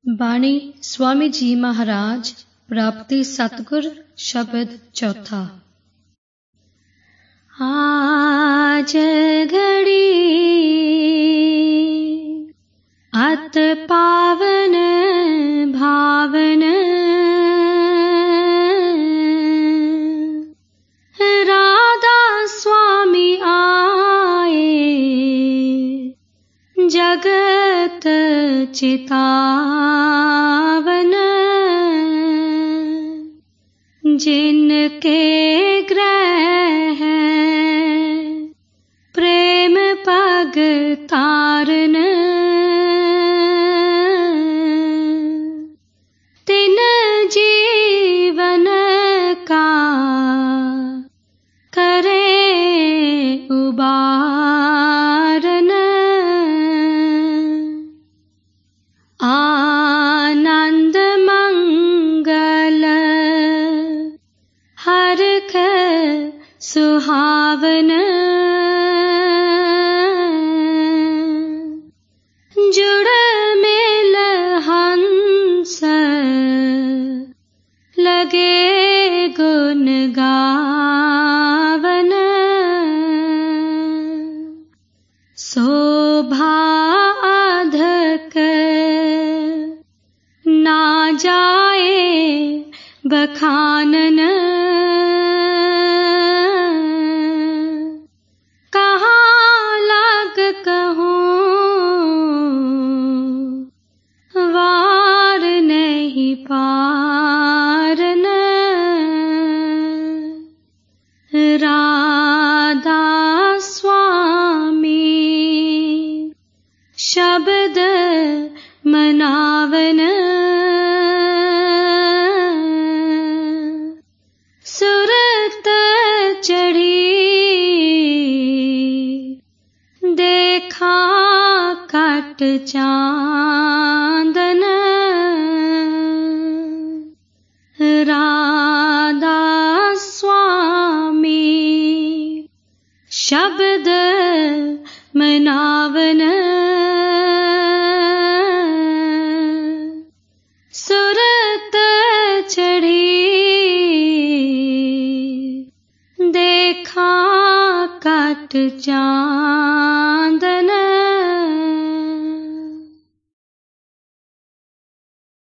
बाणी स्वामी जी महाराज प्राप्ति सतगुर शब्द चौथा। आज घड़ी अत पावन भावन राधा स्वामी आए जगत चितावन जिनके ग्रह प्रेम पग तारन तिन जीवन का करे उबारन आनंद मंगल हरख सुहावन जुड़ मिल हंस लगे गुण गावन शोभा अधक ना जाए बखानन कहाँ लग कहूँ वार नहीं पारन राधा स्वामी शब्द मनावन सुरत चढ़ी देखा कट चांदन राधा स्वामी शब्द मनावन सुरत चढ़ी देखा कट चांदन।